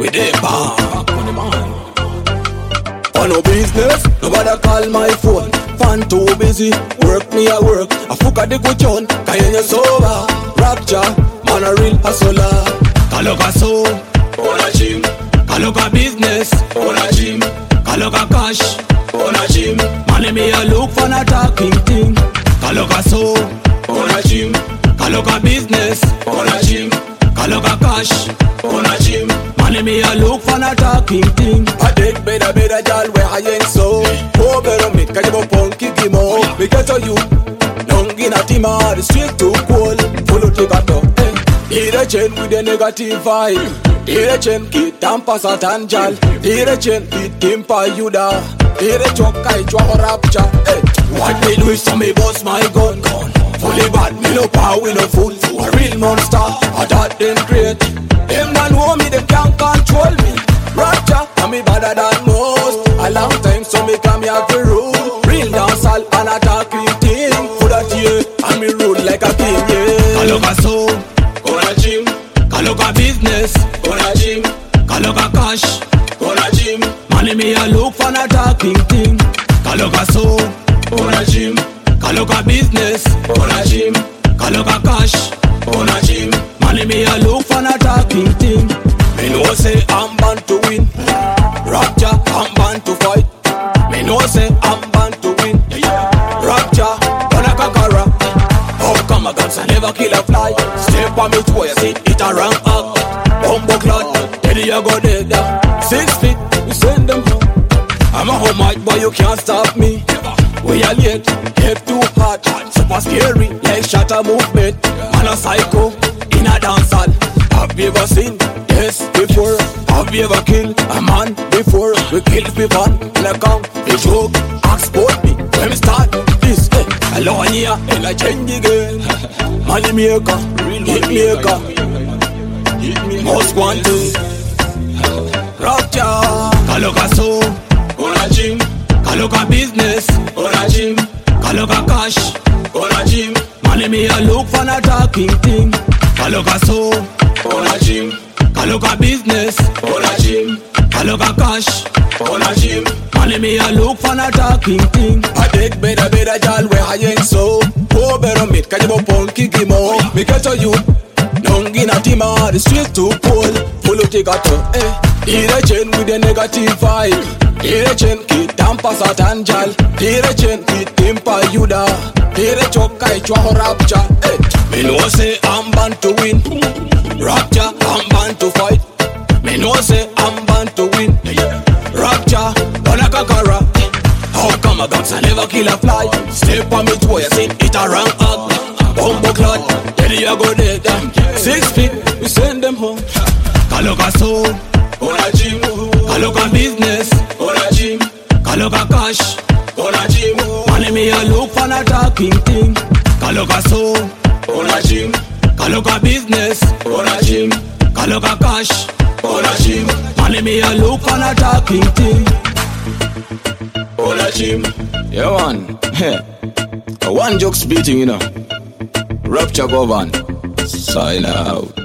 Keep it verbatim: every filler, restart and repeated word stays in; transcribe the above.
we dey back on the man. On no business, nobody call my phone. Fan too busy, work me a work. I fuck a the good John, Kanye sober. Rapture, man a real hustler. Kaloka so, on a gym. Kaloka business, on a gym. Kaloka cash, on a gym. Money me a look for a talking thing. Kaloka so, on a gym. Kaloka business, on a gym. Kaloka cash, on a gym. Money me a look for a talking thing. I did better, better, y'all where I ain't so. Oh, better meet, cause you punky give more. We get to you, young in a team, the street too cold. Follow take a top, eh. Hear a chain with a negative vibe. Hear a chain, kid, tampa, satan, jal. Hear a chain, kid, timpa, yuda. Hear a choke, I chwa, rapture, eh. What me do is to me boss my gun, gun. Fully bad, me no power, we no fool. A real monster, a that then great. Them that know me, them can't control me. Rapture, and me better than most. A long time, so me come here to rule. Real dancehall and a talking thing. For that year, and me rule like a king, yeah. Kaloka so, on a gym. Kaloka business, on a gym. Kaloka cash, on a gym. Money me a look for a talking thing. Kaloka so, on a gym. Kaloka business, on a gym. Kaloka cash, on a gym. Money me a look for a talking thing. Me know say I'm bound to win. Rapture, I'm bound to fight. Me know say I'm bound to win. Rapture, gonna kakara. How come a guns I never kill a fly? Step on me toe, you see it a rank up. Bumbo clot, then you go dead. Six feet, we send them home. I'm a home mic, boy, you can't stop me. We are late, get too hot, super scary, like shatter movement. Man a psycho, in a dancehall. Have you ever seen this before? Have you ever killed a man before? We kill people in a camp, they joke, ask about me. When we start this, eh, alone here, and I change again. Money maker, hit maker, most wanted. Rapture, Kaloka so, on a gym. Kaloka business, on a gym. Kaloka cash, on a gym. Money me a look for a talking thing. Kaloka so, on a gym. Kaloka business, on a gym. Kaloka cash, on a gym. Money me a look for a talking thing. I take better, better, y'all where I ain't so. Oh, better meet, cause you punky give more. Me get to you, young in a team, the street too cold. Follow take a top, eh. Hear a chain with a negative vibe. Hear a chain, kid, tampa, satan, jal. Hear a chain, kid, timpa, yuda. Hear a choke, I chwa, rapture, eh. Me know say I'm bound to win. Rapture, I'm bound to fight. Me know say I'm bound to win. Rapture, gonna kakara. How come a guns I never kill a fly? Step on me toe, you see it a rank up. Bumbo clot, then you go dead. Six feet, we send them home. Kaloka so, on a gym. Kaloka business, on a gym. Kaloka cash, on a gym. Money me a look for a talking thing. Kaloka so, on a gym. Kaloka business, on a gym. Kaloka cash, on a gym. Money me a look for a talking thing. On a gym. Yeah man, one joke's beating, you know. Rapture go on. Sign out.